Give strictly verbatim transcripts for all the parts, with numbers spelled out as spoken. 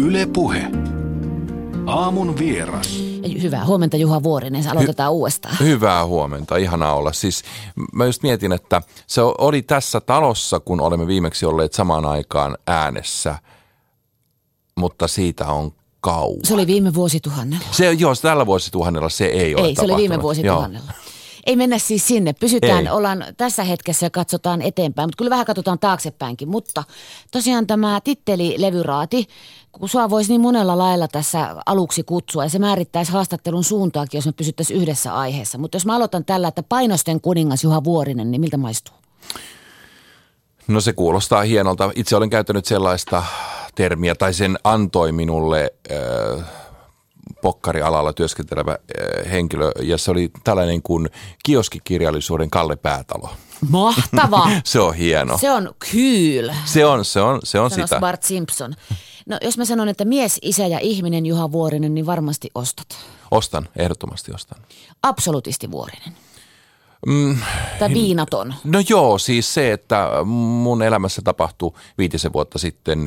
Yle Puhe. Aamun vieras. Hyvää huomenta, Juha Vuorinen. Aloitetaan Hy- uudestaan. Hyvää huomenta. Ihanaa olla. Siis mä just mietin, että se oli tässä talossa, kun olemme viimeksi olleet samaan aikaan äänessä, mutta siitä on kauan. Se oli viime vuosituhannella. Se, joo, tällä vuosituhannella se ei ole Ei, tapahtunut. se oli viime vuosituhannella. Joo. Ei mennä siis sinne. Pysytään, ei. Ollaan tässä hetkessä ja katsotaan eteenpäin, mutta kyllä vähän katsotaan taaksepäinkin. Mutta tosiaan tämä titteli levyraati, kun sua voisi niin monella lailla tässä aluksi kutsua ja se määrittäisi haastattelun suuntaakin, jos me pysyttäisiin yhdessä aiheessa. Mutta jos mä aloitan tällä, että painosten kuningas Juha Vuorinen, niin miltä maistuu? No se kuulostaa hienolta. Itse olen käyttänyt sellaista termiä, tai sen antoi minulle Äh, pokkarialalla työskentelevä henkilö, ja se oli tällainen kuin kioskikirjallisuuden Kalle Päätalo. Mahtava! Se on hieno. Se on cool. Se on, se on, se on Sanois sitä. Bart Simpson. No jos mä sanon, että mies, isä ja ihminen Juha Vuorinen, niin varmasti ostat. Ostan, ehdottomasti ostan. Absolutisti Vuorinen. Mm, tai viinaton. No joo, siis se, että mun elämässä tapahtui viitisen vuotta sitten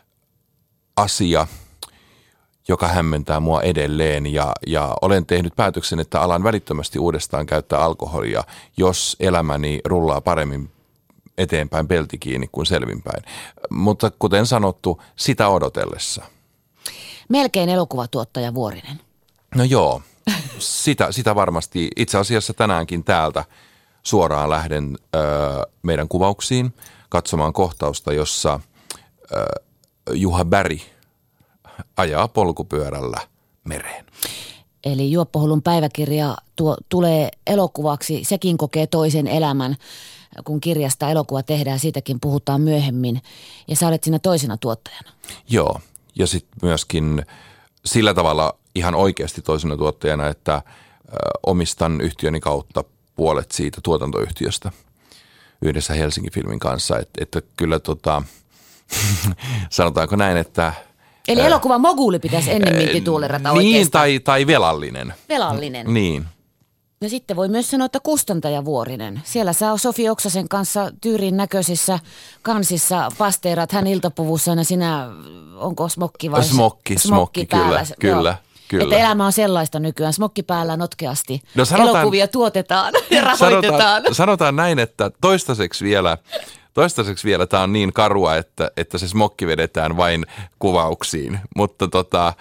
asia, joka hämmentää mua edelleen ja, ja olen tehnyt päätöksen, että alan välittömästi uudestaan käyttää alkoholia, jos elämäni rullaa paremmin eteenpäin pelti kiinni kuin selvinpäin. Mutta kuten sanottu, sitä odotellessa. Melkein elokuvatuottaja Vuorinen. No joo, sitä, sitä varmasti. Itse asiassa tänäänkin täältä suoraan lähden ö, meidän kuvauksiin katsomaan kohtausta, jossa ö, Juha Berg ajaa polkupyörällä mereen. Eli Juoppohullun päiväkirja tuo, tulee elokuvaksi, sekin kokee toisen elämän, kun kirjasta elokuva tehdään, siitäkin puhutaan myöhemmin. Ja sä olet siinä toisena tuottajana. Joo, ja sitten myöskin sillä tavalla ihan oikeasti toisena tuottajana, että ö, omistan yhtiöni kautta puolet siitä tuotantoyhtiöstä yhdessä Helsingin Filmin kanssa. Että, että kyllä tota, sanotaanko näin, että eli elokuva moguli pitäisi ennemmin titulerata oikeastaan. Niin, tai, tai velallinen. Velallinen. Niin. Ja sitten voi myös sanoa, että kustantaja Vuorinen. Siellä saa Sofi Oksasen kanssa tyyrin näköisissä kansissa pasteerat, hän iltapuvussa ja sinä, onko smokki vai? Smokki, smokki, kyllä, kyllä, kyllä. Että elämä on sellaista nykyään, smokki päällä notkeasti. No sanotaan, elokuvia tuotetaan ja rahoitetaan. Sanotaan, sanotaan näin, että toistaiseksi vielä... Toistaiseksi vielä tämä on niin karua, että, että se smokki vedetään vain kuvauksiin, mutta tota,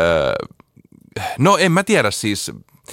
no en mä tiedä siis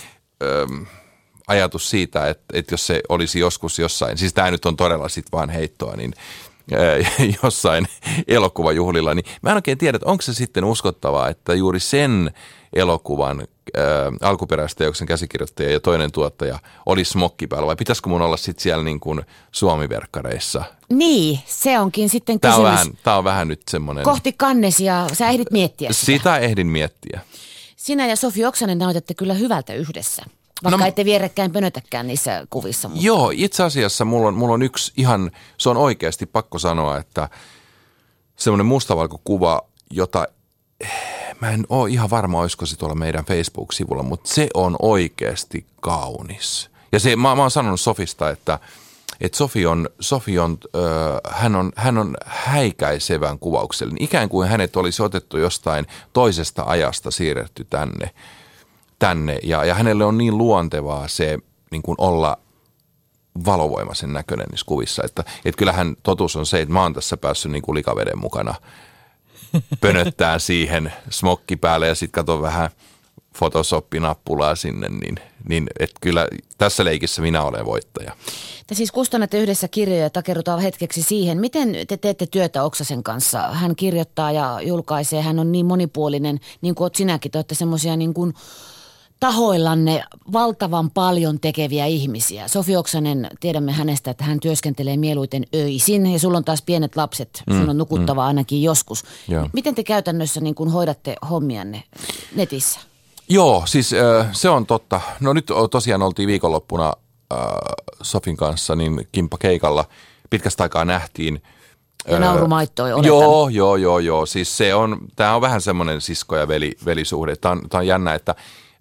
ajatus siitä, että, että jos se olisi joskus jossain, siis tämä nyt on todella sitten vaan heittoa, niin jossain elokuvajuhlilla, niin mä en oikein tiedä, että onko se sitten uskottavaa, että juuri sen elokuvan äh, alkuperäisteoksen käsikirjoittaja ja toinen tuottaja oli smokki päällä, vai pitäisikö mun olla sitten siellä niin kuin Suomi-verkkareissa? Niin, se onkin sitten tämä kysymys. On vähän, tämä on vähän nyt semmoinen... Kohti kannesia, sä ehdit miettiä sitä. Sitä ehdin miettiä. Sinä ja Sofi Oksanen näytätte kyllä hyvältä yhdessä, vaikka no, ette vierekkäin pönötäkään niissä kuvissa. Mutta. Joo, itse asiassa mulla on, mulla on yksi ihan, se on oikeasti pakko sanoa, että semmoinen mustavalkokuva, jota... Mä en ole ihan varma, olisiko se tuolla meidän Facebook-sivulla, mutta se on oikeasti kaunis. Ja se, mä, mä oon sanonut Sofista, että, että Sofi on, Sofi on, äh, hän on, hän on häikäisevän kuvauksellinen. Ikään kuin hänet olisi otettu jostain toisesta ajasta siirretty tänne. tänne. Ja, ja hänelle on niin luontevaa se niin kuin olla valovoimaisen näköinen niissä kuvissa. Että, että kyllähän totuus on se, että mä oon tässä päässyt niin kuin likaveden mukana pönöttää siihen smokki päälle ja sitten kato vähän Photoshop-nappulaa sinne, niin, niin että kyllä tässä leikissä minä olen voittaja. Te siis kustannatte yhdessä kirjoja ja takerrutaan hetkeksi siihen. Miten te teette työtä Oksasen kanssa? Hän kirjoittaa ja julkaisee, hän on niin monipuolinen, niin kuin olet sinäkin. Te olette semmoisia niin kuin tahoillanne valtavan paljon tekeviä ihmisiä. Sofi Oksanen, tiedämme hänestä, että hän työskentelee mieluiten öisin ja sulla on taas pienet lapset. Mm, sun on nukuttava mm. ainakin joskus. Joo. Miten te käytännössä niin kun hoidatte hommianne netissä? Joo, siis äh, se on totta. No nyt tosiaan oltiin viikonloppuna äh, Sofin kanssa niin kimppakeikalla. Pitkästä aikaa nähtiin. Ja naurumaittoi oletan. Joo, joo, joo, joo. Siis se on, tää on vähän semmoinen sisko- ja veli, velisuhde. Tää on, tää on jännä, että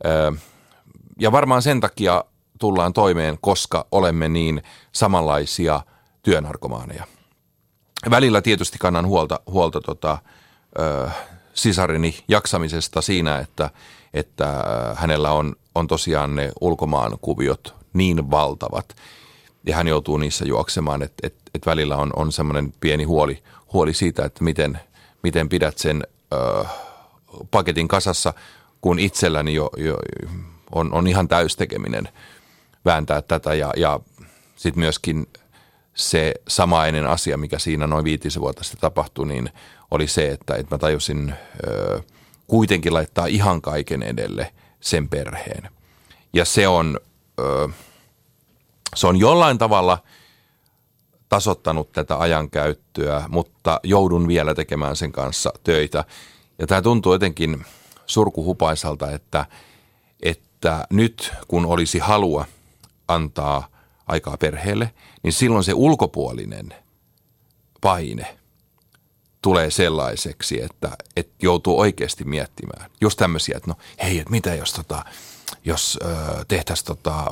ja varmaan sen takia tullaan toimeen, koska olemme niin samanlaisia työnarkomaaneja. Välillä tietysti kannan huolta, huolta tota, ö, sisarini jaksamisesta siinä, että, että hänellä on, on tosiaan ne ulkomaan kuviot niin valtavat ja hän joutuu niissä juoksemaan, että, että, että välillä on, on semmoinen pieni huoli, huoli siitä, että miten, miten pidät sen ö, paketin kasassa, kun itselläni jo, jo on, on ihan täystekeminen vääntää tätä ja, ja sitten myöskin se samainen asia, mikä siinä noin viitisen vuotta sitten tapahtui, niin oli se, että, että mä tajusin ö, kuitenkin laittaa ihan kaiken edelle sen perheen. Ja se on, ö, se on jollain tavalla tasoittanut tätä ajankäyttöä, mutta joudun vielä tekemään sen kanssa töitä. Ja tämä tuntuu jotenkin surkuhupaisalta, että, että nyt kun olisi halua antaa aikaa perheelle, niin silloin se ulkopuolinen paine tulee sellaiseksi, että, että joutuu oikeasti miettimään. Just tämmöisiä, että no hei, että mitä jos, tota, jos äh, tehtäisiin tota,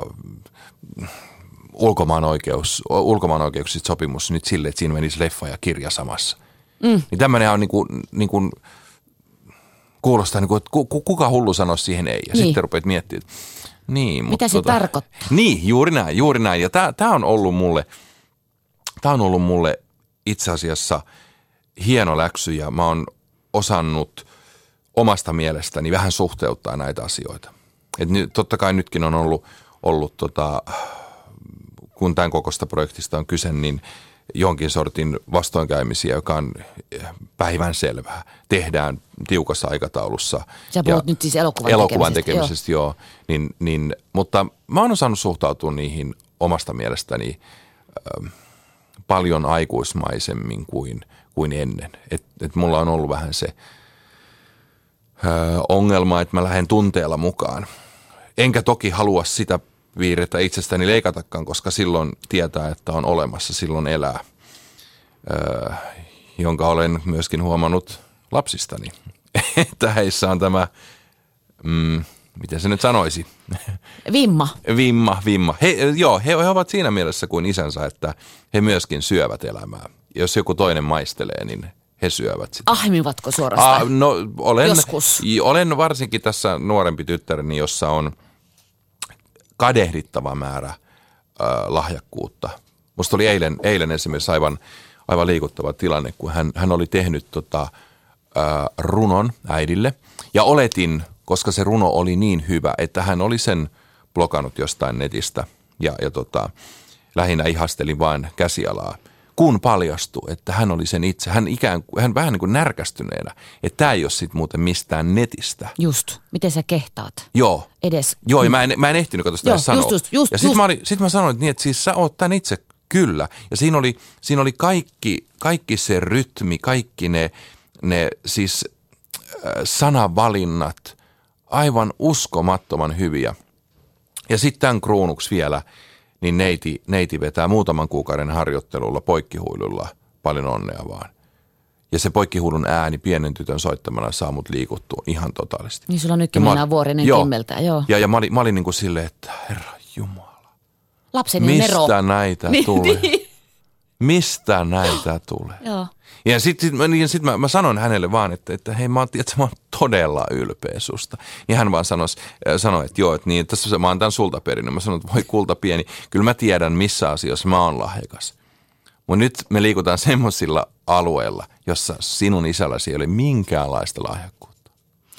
ulkomaan, oikeus, ulkomaan oikeuksista sopimus nyt sille, että siinä menisi leffa ja kirja samassa. Mm. Niin tämmöinen on niin kuin, niin kuin, kuulostaa niin kuin, että kuka hullu sanoisi siihen ei. Ja niin. Sitten rupeat miettimään, niin, mitä se tota, tarkoittaa? Niin, juuri näin, juuri näin. Ja tämä on ollut mulle, tämä on ollut mulle itse asiassa hieno läksy ja mä oon osannut omasta mielestäni vähän suhteuttaa näitä asioita. Et nyt, totta kai nytkin on ollut, ollut tota, kun tämän kokoista projektista on kyse, niin jonkin sortin vastoinkäymisiä, joka on päivänselvää. Tehdään tiukassa aikataulussa. Sä puhut nyt siis elokuvan, elokuvan tekemisestä. tekemisestä, joo. joo. Niin, niin, mutta mä oon osannut suhtautua niihin omasta mielestäni äh, paljon aikuismaisemmin kuin, kuin ennen. Et, et mulla on ollut vähän se äh, ongelma, että mä lähden tunteella mukaan. Enkä toki halua sitä viirettä itsestäni leikatakaan, koska silloin tietää, että on olemassa, silloin elää, öö, jonka olen myöskin huomannut lapsistani. Että heissä on tämä, mm, miten se nyt sanoisi? Vimma. Vimma, vimma. He, joo, he, he ovat siinä mielessä kuin isänsä, että he myöskin syövät elämää. Jos joku toinen maistelee, niin he syövät sitä. Ahmivatko suorastaan? Ah, no, olen, joskus. Olen varsinkin tässä nuorempi tyttäreni, jossa on kadehdittava määrä äh, lahjakkuutta. Musta oli eilen, eilen esimerkiksi aivan, aivan liikuttava tilanne, kun hän, hän oli tehnyt tota, äh, runon äidille. Ja oletin, koska se runo oli niin hyvä, että hän oli sen blokannut jostain netistä. Ja, ja tota, lähinnä ihastelin vain käsialaa. Kun paljastui, että hän oli sen itse, hän, ikään, hän vähän niin kuin närkästyneenä, että tämä ei ole sitten muuten mistään netistä. Just, miten sä kehtaat? Joo. Edes. Joo, ja mä en, mä en ehtinyt katsoa sitä sanoa. Just, just, just, ja sitten mä, sit mä sanoin, että, niin, että siis sä oot tän itse, kyllä. Ja siinä oli, siinä oli kaikki, kaikki se rytmi, kaikki ne, ne siis äh, sanavalinnat, aivan uskomattoman hyviä. Ja sitten tämän kruunuksi vielä, niin neiti, neiti vetää muutaman kuukauden harjoittelulla poikkihuilulla paljon onnea vaan. Ja se poikkihuilun ääni pienen tytön soittamana saa mut liikuttua ihan totaalisesti. Niin sulla nytkin mennään Vuorinen kimmeltää, joo. Ja, ja mä olin, mä olin niin kuin silleen, että herra jumala. Lapseni mistä Nero. näitä niin, tulee? Niin. Mistä näitä tulee? Joo. Ja sitten sit, niin sit mä, mä sanoin hänelle vaan, että, että hei mä oon, tiedätkö, mä oon todella ylpeä susta. Niin hän vaan sanoi, sanoi että joo, että niin, tässä mä oon tämän sulta perinnön. Mä sanoin, että voi kulta pieni, kyllä mä tiedän missä asioissa mä oon lahjakas. Mutta nyt me liikutaan semmoisilla alueilla, jossa sinun isälläsi ei ole minkäänlaista lahjakkuutta.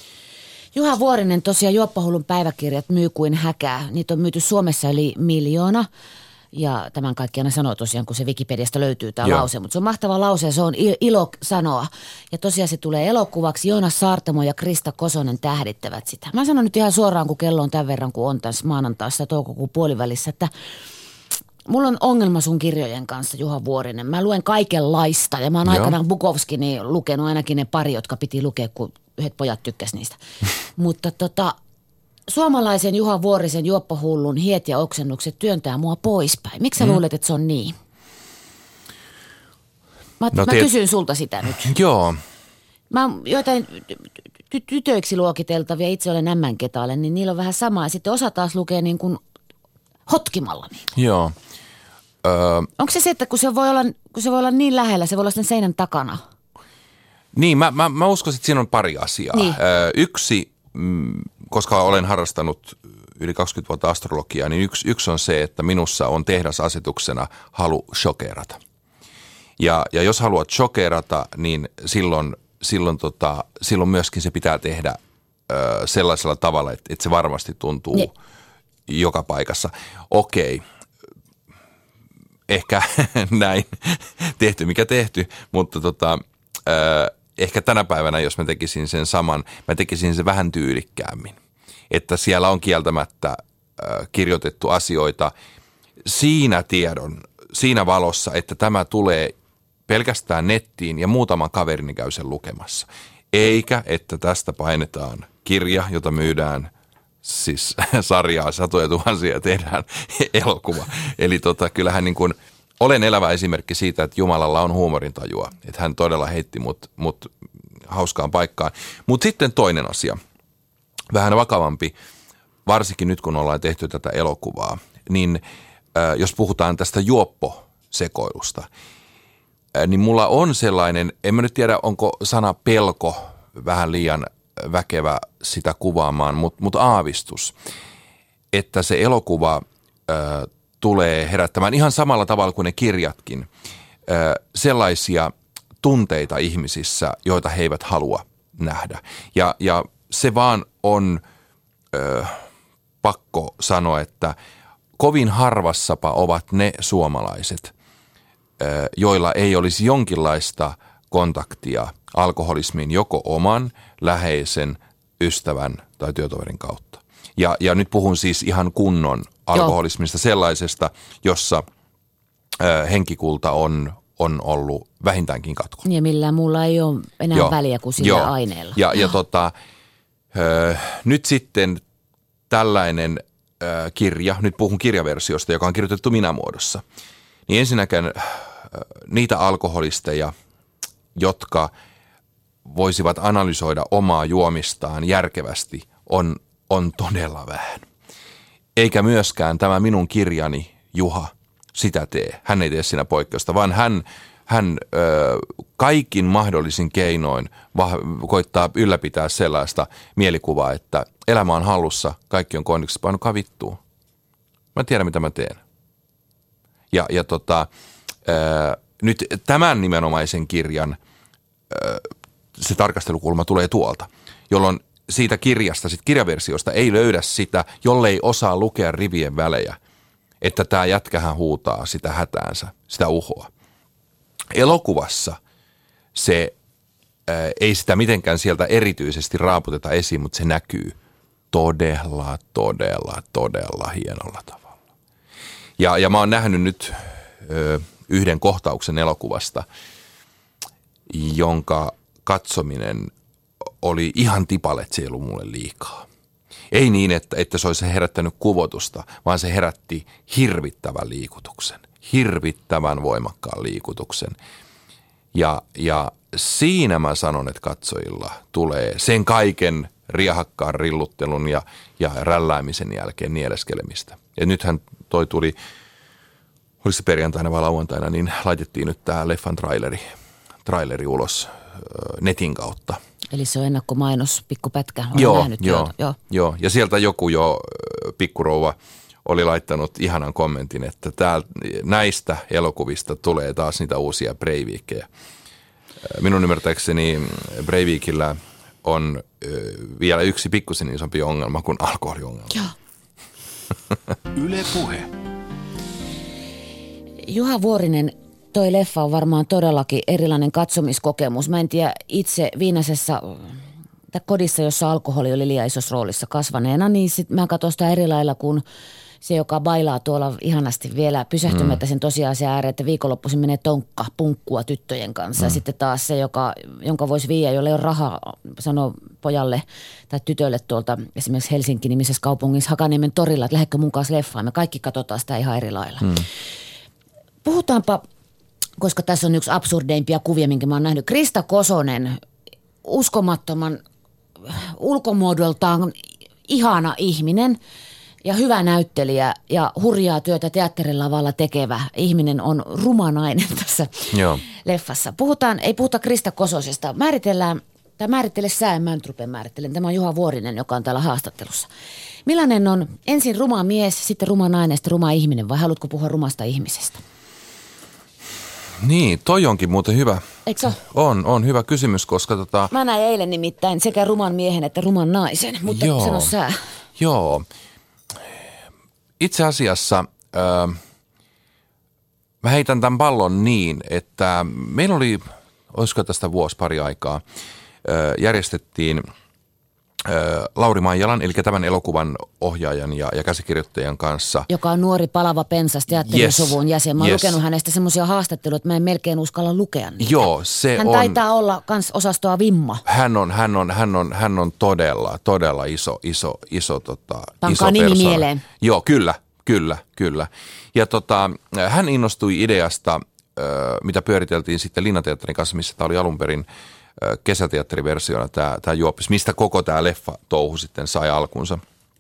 Juha Vuorinen, tosiaan Juoppahullun päiväkirjat myy kuin häkää. Niitä on myyty Suomessa yli miljoona. Ja tämän kaikki aina sanoo tosiaan, kun se Wikipediasta löytyy tämä lause. Mutta se on mahtava lause ja se on ilo sanoa. Ja tosiaan se tulee elokuvaksi. Joonas Saartamo ja Krista Kosonen tähdittävät sitä. Mä sanon nyt ihan suoraan, kun kello on tämän verran, kun on tässä maanantaissa toukokuun puolivälissä, että mulla on ongelma sun kirjojen kanssa, Juha Vuorinen. Mä luen kaikenlaista ja mä oon aikanaan Bukowskini lukenut ainakin ne pari, jotka piti lukea, kun yhdet pojat tykkäs niistä. Mutta tota, suomalaisen Juha Vuorisen Juoppahullun hiet ja oksennukset työntää mua poispäin. Miksi sä hmm. luulet, että se on niin? Mä, no, mä tiet... kysyn sulta sitä nyt. Joo. Mä joitain ty- tytöiksi luokiteltavia, itse olen ämmänketaale, niin niillä on vähän samaa. Sitten osa taas lukee niin kuin hotkimalla. Niin. Joo. Öö, Onko se se, että kun se, voi olla, kun se voi olla niin lähellä, se voi olla sen seinän takana? Niin, mä, mä, mä uskon, että siinä on pari asiaa. Niin. Ö, yksi, mm, koska olen harrastanut yli kaksikymmentä vuotta astrologiaa, niin yksi, yksi on se, että minussa on tehdasasetuksena halu shokerata. Ja, ja jos haluat shokerata, niin silloin, silloin, tota, silloin myöskin se pitää tehdä ö, sellaisella tavalla, että, että se varmasti tuntuu niin. joka paikassa. Okei, ehkä näin tehty mikä tehty, mutta tota, ö, ehkä tänä päivänä, jos mä tekisin sen saman, mä tekisin sen vähän tyylikkäämmin. Että siellä on kieltämättä ö, kirjoitettu asioita siinä tiedon, siinä valossa, että tämä tulee pelkästään nettiin ja muutaman kaverini käy sen lukemassa. Eikä, että tästä painetaan kirja, jota myydään siis sarjaa satoja tuhansia ja tehdään elokuva. Eli tota, kyllähän niin kuin, olen elävä esimerkki siitä, että Jumalalla on huumorintajua. Että hän todella heitti mut, mut hauskaan paikkaan. Mutta sitten toinen asia, vähän vakavampi, varsinkin nyt kun ollaan tehty tätä elokuvaa, niin äh, jos puhutaan tästä juopposekoilusta, niin mulla on sellainen, en mä nyt tiedä onko sana pelko vähän liian väkevä sitä kuvaamaan, mutta mut aavistus, että se elokuva ö, tulee herättämään ihan samalla tavalla kuin ne kirjatkin ö, sellaisia tunteita ihmisissä, joita he eivät halua nähdä. Ja, ja se vaan on ö, pakko sanoa, että kovin harvassapa ovat ne suomalaiset, joilla ei olisi jonkinlaista kontaktia alkoholismiin joko oman, läheisen, ystävän tai työtoverin kautta. Ja, ja nyt puhun siis ihan kunnon alkoholismista, Joo. sellaisesta, jossa ö, henkikulta on, on ollut vähintäänkin katko. Ja millään muulla ei ole enää Joo. väliä kuin sillä Joo. aineella. Ja, ja tota, ö, nyt sitten tällainen ö, kirja, nyt puhun kirjaversiosta, joka on kirjoitettu minämuodossa, niin ensinnäkään niitä alkoholisteja, jotka voisivat analysoida omaa juomistaan järkevästi, on, on todella vähän. Eikä myöskään tämä minun kirjani Juha sitä tee. Hän ei tee siinä poikkeusta, vaan hän, hän ö, kaikin mahdollisin keinoin vah- koittaa ylläpitää sellaista mielikuvaa, että elämä on hallussa, kaikki on kondiksessa, painokaa vittua. Mä tiedän, mitä mä teen. Ja, ja tota, ää, nyt tämän nimenomaisen kirjan ää, se tarkastelukulma tulee tuolta, jolloin siitä kirjasta, siitä kirjaversiosta ei löydä sitä, jollei osaa lukea rivien välejä, että tämä jätkähän huutaa sitä hätäänsä, sitä uhoa. Elokuvassa se ää, ei sitä mitenkään sieltä erityisesti raaputeta esiin, mutta se näkyy todella, todella, todella hienolla tavalla. Ja, ja mä oon nähnyt nyt ö, yhden kohtauksen elokuvasta, jonka katsominen oli ihan tipalet, se ei ollut mulle liikaa. Ei niin, että, että se olisi herättänyt kuvotusta, vaan se herätti hirvittävän liikutuksen, hirvittävän voimakkaan liikutuksen. Ja, ja siinä mä sanon, että katsojilla tulee sen kaiken riahakkaan rilluttelun ja, ja rälläämisen jälkeen nieleskelemistä. Ja nythän toi tuli, oliko se perjantaina vai lauantaina, niin laitettiin nyt tämä leffan traileri, traileri ulos ö, netin kautta. Eli se on ennakkomainos, pikkupätkä, olen joo, nähnyt. Joo, joo. joo, ja sieltä joku jo pikkurouva oli laittanut ihanan kommentin, että tää, näistä elokuvista tulee taas niitä uusia Breivikejä. Minun ymmärtääkseni Breivikillä on ö, vielä yksi pikkusen isompi ongelma kuin alkoholiongelma. Joo. Yle Puhe. Juha Vuorinen, toi leffa on varmaan todellakin erilainen katsomiskokemus. Mä en tiedä itse Viinasessa kodissa, jossa alkoholi oli liian isossa roolissa kasvaneena, niin sit mä katson sitä eri lailla kuin se, joka bailaa tuolla ihanasti vielä pysähtymättä sen tosiasian ääreen, että viikonloppuisin menee tonkka punkkua tyttöjen kanssa. Mm. Ja sitten taas se, joka, jonka voisi viiä, jolle on rahaa, sanoo pojalle tai tytölle tuolta esimerkiksi Helsinki-nimisessä kaupungissa Hakaniemen torilla, että lähdekö mun kanssa leffaan. Me kaikki katsotaan sitä ihan eri lailla. Mm. Puhutaanpa, koska tässä on yksi absurdeimpia kuvia, minkä mä oon nähnyt. Krista Kosonen, uskomattoman ulkomuodoltaan ihana ihminen, ja hyvä näyttelijä ja hurjaa työtä teatterilavalla tekevä ihminen on ruma nainen tässä Joo. leffassa. Puhutaan, ei puhuta Krista Kososesta. Määritellään, tai määrittele sä, mä nyt rupean määrittelen. Tämä on Juha Vuorinen, joka on täällä haastattelussa. Millainen on ensin ruma mies, sitten ruma nainen, sitten ruma ihminen, vai haluatko puhua rumasta ihmisestä? Niin, toi onkin muuten hyvä. Eikö se On, on hyvä kysymys, koska tota... Mä näin eilen nimittäin sekä ruman miehen että ruman naisen, mutta Joo. sano sä. Joo. Itse asiassa äh, mä heitän tämän pallon niin, että meillä oli, olisiko tästä vuosi pari aikaa, äh, järjestettiin äh, Lauri Maijalan, eli tämän elokuvan ohjaajan ja, ja käsikirjoittajan kanssa. Joka on nuori palava pensas teatterisuvun yes. jäsen. Mä oon yes. lukenut hänestä semmoisia haastatteluja, että mä en melkein uskalla lukea niitä. Joo, se Hän on, taitaa olla kans osastoa vimma. Hän on, hän on, hän on, hän on todella, todella iso, iso, iso, tota, Pankaa iso nimi persoona. mieleen. Joo, kyllä, kyllä, kyllä. Ja tota, hän innostui ideasta, mitä pyöriteltiin sitten Linnateatterin kanssa, missä tämä oli alun perin kesäteatteriversiona tämä, tämä juopis, mistä koko tämä leffa touhu sitten sai alkunsa.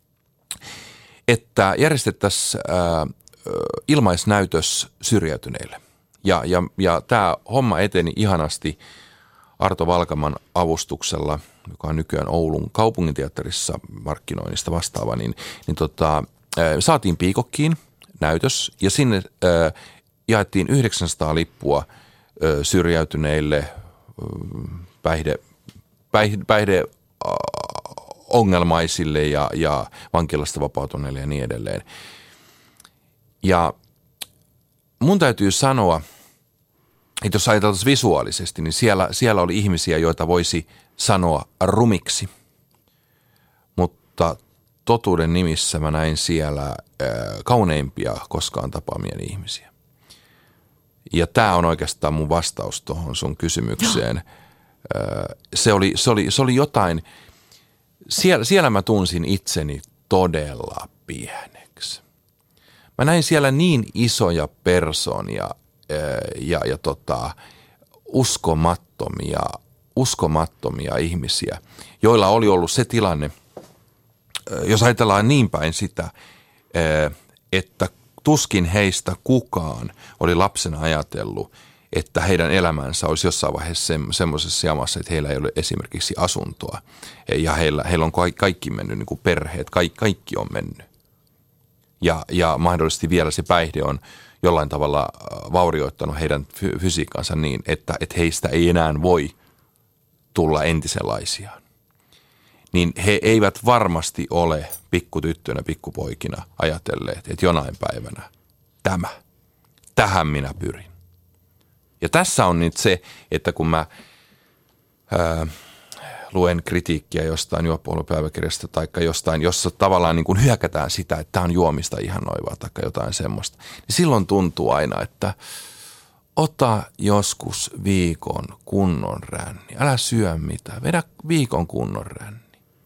Että järjestettäisiin äh, ilmaisnäytös syrjäytyneille. Ja, ja, ja tämä homma eteni ihanasti Arto Valkaman avustuksella, joka on nykyään Oulun kaupunginteatterissa markkinoinnista vastaava, niin, niin tota, äh, saatiin Piikokkiin näytös ja sinne äh, jaettiin yhdeksänsataa lippua äh, syrjäytyneille äh, päihde, päihde, päihde ongelmaisille ja, ja vankilasta vapautuneille ja niin edelleen. Ja mun täytyy sanoa, että jos ajateltaisiin visuaalisesti, niin siellä, siellä oli ihmisiä, joita voisi sanoa rumiksi. Mutta totuuden nimissä mä näin siellä äh, kauneimpia koskaan tapaamieni ihmisiä. Ja tämä on oikeastaan mun vastaus tuohon sun kysymykseen. Äh, se, oli, se, oli, se oli jotain... Siellä, siellä mä tunsin itseni todella pieneksi. Mä näin siellä niin isoja persoonia ja, ja tota, uskomattomia, uskomattomia ihmisiä, joilla oli ollut se tilanne, jos ajatellaan niin päin sitä, että tuskin heistä kukaan oli lapsena ajatellut, että heidän elämänsä olisi jossain vaiheessa semmoisessa jamassa, että heillä ei ole esimerkiksi asuntoa. Ja heillä, heillä on kaikki mennyt, niin kuin perheet, kaikki, kaikki on mennyt. Ja, ja mahdollisesti vielä se päihde on jollain tavalla vaurioittanut heidän fysiikkansa niin, että, että heistä ei enää voi tulla entisenlaisiaan. Niin he eivät varmasti ole pikkutyttönä, pikkupoikina ajatelleet, että jonain päivänä tämä, tähän minä pyrin. Ja tässä on nyt se, että kun mä ää, luen kritiikkiä jostain juoppoilupäiväkirjasta tai jostain, jossa tavallaan niin kuin hyökätään sitä, että tämä on juomista ihanoivaa tai jotain semmoista, niin silloin tuntuu aina, että ota joskus viikon kunnon ränni. Älä syö mitään. Vedä viikon kunnon ränni.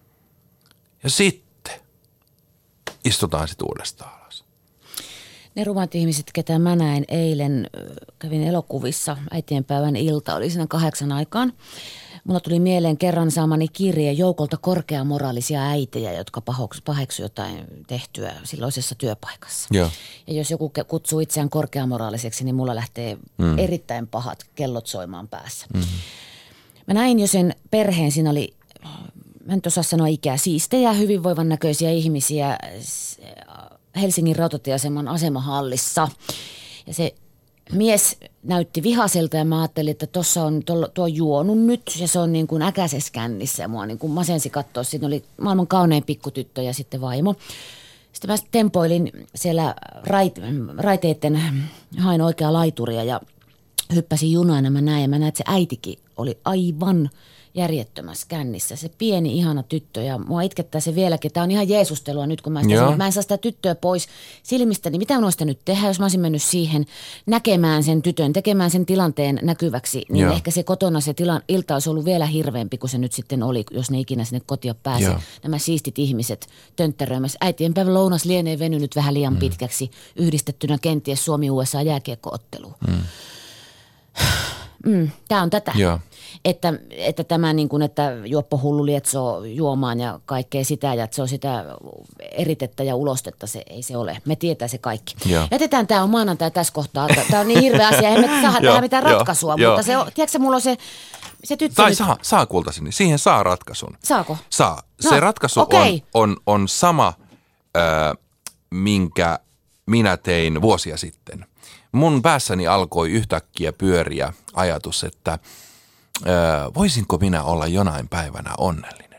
Ja sitten istutaan sitten uudestaan alas. Ne rumat ihmiset, ketä mä näin eilen, kävin elokuvissa, äitienpäivän ilta, oli siinä kahdeksan aikaan. Mulla tuli mieleen kerran saamani kirje joukolta korkeamoraalisia äitejä, jotka paheksu jotain tehtyä silloisessa työpaikassa. Joo. Ja jos joku kutsuu itseään korkeamoraaliseksi, niin mulla lähtee mm. erittäin pahat kellot soimaan päässä. Mm-hmm. Mä näin jo sen perheen, siinä oli, mä en osaa sanoa ikää, siistejä, hyvinvoivan näköisiä ihmisiä Helsingin rautatieaseman asemahallissa. Ja se mies näytti vihaselta ja mä ajattelin, että tuossa on tuo, tuo juonut nyt ja se on niin kuin äkäisessä kännissä ja mua niin kuin masensi katsoa. Siinä oli maailman kaunein pikkutyttö ja sitten vaimo. Sitten mä tempoilin siellä rait, raiteiden, hain oikeaa laituria ja hyppäsin junaan ja mä näin ja mä näin, että se äitikin oli aivan järjettömässä kännissä. Se pieni ihana tyttö ja mua itkettää se vieläkin. Tämä on ihan jeesustelua nyt, kun mä, sitä, mä en saa sitä tyttöä pois silmistä. Niin mitä mä olisin nyt tehdä, jos mä olisin mennyt siihen näkemään sen tytön, tekemään sen tilanteen näkyväksi. Niin Joo. ehkä se kotona se tilan, ilta olisi ollut vielä hirveämpi kuin se nyt sitten oli, jos ne ikinä sinne kotia pääsi. Joo. Nämä siistit ihmiset tönttäröimässä. Äitienpäivä lounas lienee venynyt vähän liian mm. pitkäksi yhdistettynä kenties Suomi-U S A jääkiekko-otteluun. Mm. Mm, tämä on tätä. Joo. Että, että tämä niin kuin, että juoppohullu lietsoo juomaan ja kaikkea sitä ja että se on sitä eritettä ja ulostetta, se ei se ole. Me tietää se kaikki. Joo. Jätetään tämä on maanantai tässä kohtaa. Tämä on niin hirveä asia, eihän me saada tähän mitään ratkaisua, jo, mutta se on, tiedätkö mulla on se, se tyttö. Tai nyt... saa, saa kultaseni, siihen saa ratkaisun. Saako? Saa. No, se ratkaisu okay. on, on, on sama, äh, minkä minä tein vuosia sitten. Mun päässäni alkoi yhtäkkiä pyöriä ajatus, että Öö, voisinko minä olla jonain päivänä onnellinen?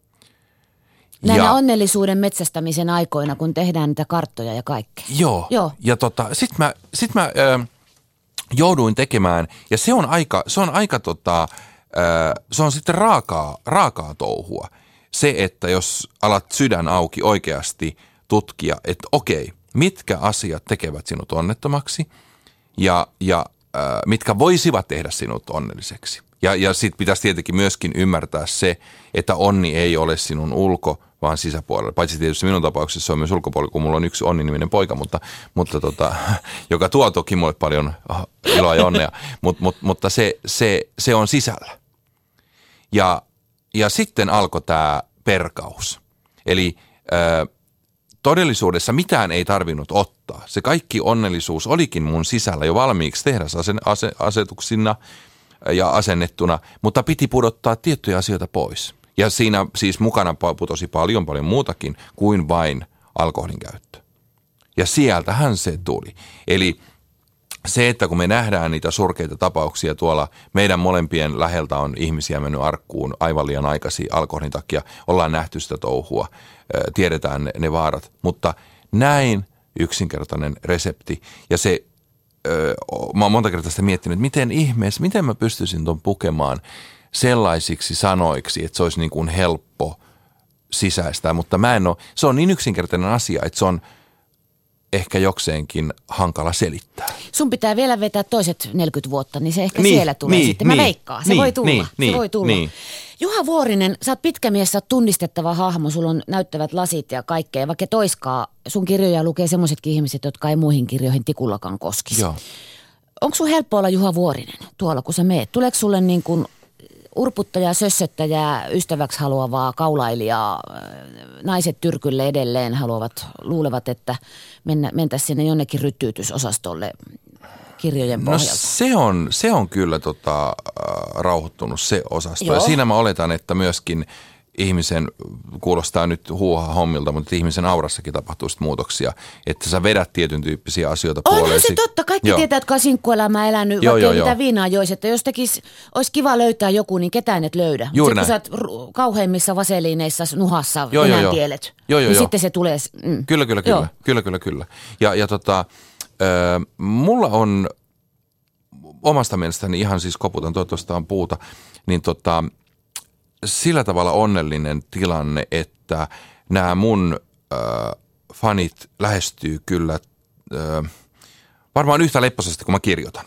Näinä ja, onnellisuuden metsästämisen aikoina, kun tehdään niitä karttoja ja kaikkea. Joo. joo. Ja tota, sit mä, sit mä öö, jouduin tekemään, ja se on aika, se on aika tota, öö, se on sitten raakaa, raakaa touhua. Se, että jos alat sydän auki oikeasti tutkia, että okei, mitkä asiat tekevät sinut onnettomaksi ja, ja öö, mitkä voisivat tehdä sinut onnelliseksi. Ja, ja sitten pitäisi tietenkin myöskin ymmärtää se, että onni ei ole sinun ulko, vaan sisäpuolella. Paitsi tietysti minun tapauksessa se on myös ulkopuolella, kun mulla on yksi onni-niminen poika, mutta, mutta tota, joka tuo toki mulle paljon iloa ja onnea, Mut, mut, mutta se, se, se on sisällä. Ja, ja sitten alkoi tämä perkaus. Eli ö, todellisuudessa mitään ei tarvinnut ottaa. Se kaikki onnellisuus olikin mun sisällä jo valmiiksi tehdasasetuksina ja asennettuna, mutta piti pudottaa tiettyjä asioita pois. Ja siinä siis mukana putosi paljon, paljon muutakin kuin vain alkoholin käyttö. Ja sieltähän se tuli. Eli se, että kun me nähdään niitä surkeita tapauksia tuolla, meidän molempien läheltä on ihmisiä mennyt arkkuun aivan liian aikaisin alkoholin takia, ollaan nähty sitä touhua, tiedetään ne, ne vaarat, mutta näin yksinkertainen resepti ja se mä oon monta kertaa sitä miettinyt, että miten ihmeessä, miten mä pystyisin ton pukemaan sellaisiksi sanoiksi, että se olisi niin kuin helppo sisäistää, mutta mä en ole, se on niin yksinkertainen asia, että se on ehkä jokseenkin hankala selittää. Sun pitää vielä vetää toiset neljäkymmentä vuotta, niin se ehkä niin, siellä tulee niin, sitten. Mä niin, veikkaan, se niin, voi tulla, niin, se niin, voi tulla. Niin. Juha Vuorinen, sä oot pitkä mies, sä oot tunnistettava hahmo, sulla on näyttävät lasit ja kaikkea. Vaikka toiskaa, sun kirjoja lukee semmoisetkin ihmiset, jotka ei muihin kirjoihin tikullakaan koskisi. Joo. Onko sun helppo olla Juha Vuorinen tuolla, kun sä meet? Tuleeko sulle niin kuin urputtajaa, sössöttäjää, ystäväksi haluavaa kaulailijaa, naiset tyrkylle edelleen haluavat, luulevat, että mennä, mentäisiin sinne jonnekin ryttyytysosastolle kirjojen pohjalta? No se on, se on kyllä tota, äh, rauhoittunut se osasto. Joo. Ja siinä mä oletan, että myöskin ihmisen, kuulostaa nyt huuhaa hommilta, mutta ihmisen aurassakin tapahtuu sit muutoksia, että sä vedät tietyn tyyppisiä asioita puoleesi. Onhan se totta. Kaikki joo. tietää, jotka on sinkkuelämää elänyt, joo, vaikka joo, mitä viinaa joisi, että jos tekisi, olisi kiva löytää joku, niin ketään et löydä. Juuri sitten kun sä oot kauheimmissa vaseliineissa nuhassa nenäntielet, niin joo. sitten se tulee. Mm. Kyllä, kyllä, kyllä, kyllä, kyllä, kyllä. Ja, ja tota, äh, mulla on omasta mielestäni ihan siis koputan, toivottavasti on puuta, niin tota, sillä tavalla onnellinen tilanne, että nämä mun äh, fanit lähestyy kyllä äh, varmaan yhtä lepposasti kuin mä kirjoitan.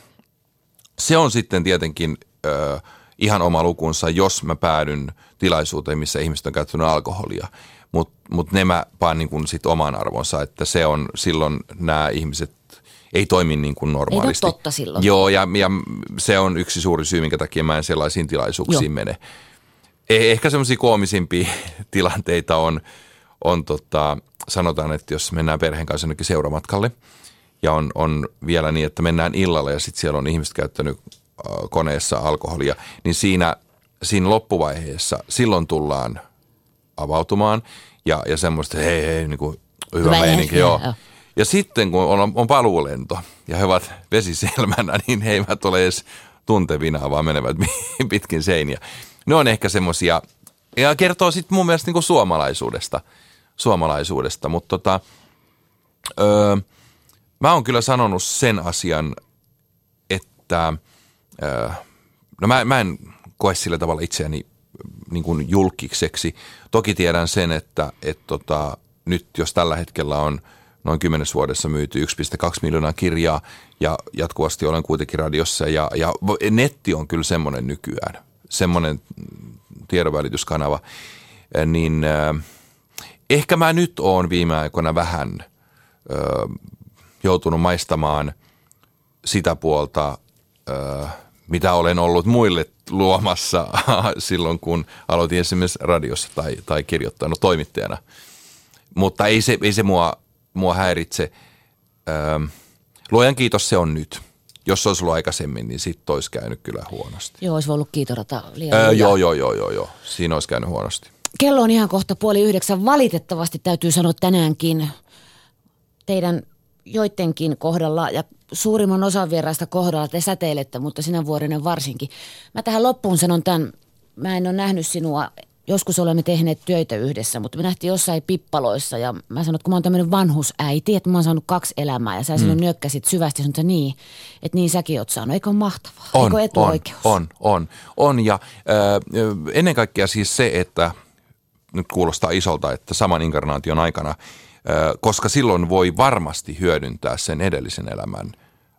Se on sitten tietenkin äh, ihan oma lukunsa, jos mä päädyn tilaisuuteen, missä ihmiset on käyttänyt alkoholia. Mutta mut ne mä paan niin kuin sit oman arvonsa, että se on silloin nämä ihmiset ei toimi niin kuin normaalisti. Ei ole totta silloin. Joo, ja, ja se on yksi suuri syy, minkä takia mä en sellaisiin tilaisuuksiin Joo. mene. Ehkä semmoisia koomisimpia tilanteita on, on tota, sanotaan, että jos mennään perheen kanssa jonnekin seuramatkalle ja on, on vielä niin, että mennään illalla ja sitten siellä on ihmiset käyttänyt äh, koneessa alkoholia, niin siinä, siinä loppuvaiheessa silloin tullaan avautumaan ja, ja semmoista, hei hei, niin kuin hyvä, hyvä meininki, joo. joo. Ja sitten kun on, on paluulento ja he ovat vesiselmänä, niin he eivät ole edes tuntevinaa, vaan menevät pitkin seiniä. Ne on ehkä semmoisia, ja kertoo sitten mun mielestä niinku suomalaisuudesta, suomalaisuudesta, mutta tota, öö, mä oon kyllä sanonut sen asian, että öö, no mä, mä en koe sillä tavalla itseäni niin kuin julkiseksi. Toki tiedän sen, että et tota, nyt jos tällä hetkellä on noin kymmenessä vuodessa myyty yksi pilkku kaksi miljoonaa kirjaa ja jatkuvasti olen kuitenkin radiossa ja, ja netti on kyllä semmoinen nykyään. Semmoinen tiedonvälityskanava, niin äh, ehkä mä nyt oon viime aikoina vähän äh, joutunut maistamaan sitä puolta, äh, mitä olen ollut muille luomassa silloin, kun aloitin esimerkiksi radiossa tai, tai kirjoittanut toimittajana. Mutta ei se, ei se mua, mua häiritse. Öö, luojan kiitos, se on nyt. Jos se olisi ollut aikaisemmin, niin sitten olisi käynyt kyllä huonosti. Joo, olisi ollut kiitorata liian öö, Joo, joo, joo, joo, joo. Siinä olisi käynyt huonosti. Kello on ihan kohta puoli yhdeksän. Valitettavasti täytyy sanoa tänäänkin teidän joidenkin kohdalla ja suurimman osan vieraista kohdalla te säteilette, mutta sinä Vuorinen varsinkin. Mä tähän loppuun sanon tämän, mä en ole nähnyt sinua, joskus olemme tehneet töitä yhdessä, mutta me nähtiin jossain pippaloissa ja mä sanon, että kun mä oon tämmöinen vanhusäiti, että mä oon saanut kaksi elämää ja sä mm. silloin nyökkäsit syvästi ja sanoit, että niin, että niin säkin oot saanut. Eikö ole mahtavaa? On, Eikö etuoikeus? On, on, on, on ja äh, ennen kaikkea siis se, että nyt kuulostaa isolta, että saman inkarnaation aikana, koska silloin voi varmasti hyödyntää sen edellisen elämän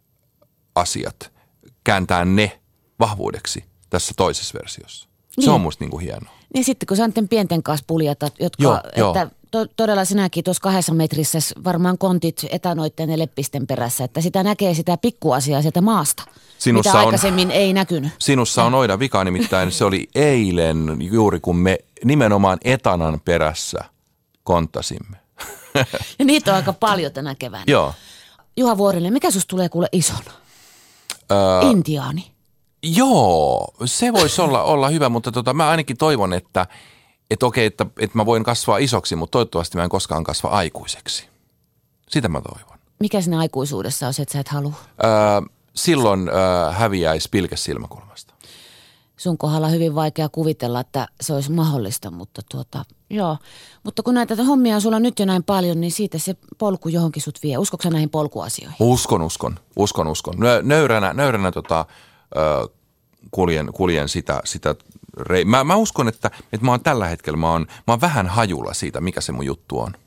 asiat, kääntää ne vahvuudeksi tässä toisessa versiossa. Se niin. on musta niin kuin hienoa. Niin sitten kun sä anten pienten kanssa puljata, jotka, joo, että jo. To, todella sinäkin tuossa kahdessa metrissä varmaan kontit etanoitteen ja leppisten perässä, että sitä näkee sitä pikkuasiaa sieltä maasta, sinussa mitä aikaisemmin on, ei näkynyt. Sinussa on oida vika, nimittäin se oli eilen juuri kun me nimenomaan etanan perässä kontasimme. Ja niitä on aika paljon tänä keväänä. Joo. Juha Vuorinen, mikä susta tulee kuule isona? Öö, Intiaani. Joo, se voisi olla, olla hyvä, mutta tota, mä ainakin toivon, että et okei, että, että mä voin kasvaa isoksi, mutta toivottavasti mä en koskaan kasva aikuiseksi. Sitä mä toivon. Mikä sinne aikuisuudessa on se, että sä et halua? Öö, silloin öö, häviäisi pilke silmäkulmasta. Sun kohdalla on hyvin vaikea kuvitella, että se olisi mahdollista, mutta tuota, joo. Mutta kun näitä hommia on sulla nyt jo näin paljon, niin siitä se polku johonkin sut vie. Uskotko sä näihin polkuasioihin? Uskon, uskon, uskon, uskon. Nöyränä, nöyränä tota, ö, kuljen, kuljen sitä, sitä rei. Mä, mä uskon, että, että mä oon tällä hetkellä, mä oon, mä oon vähän hajulla siitä, mikä se mun juttu on.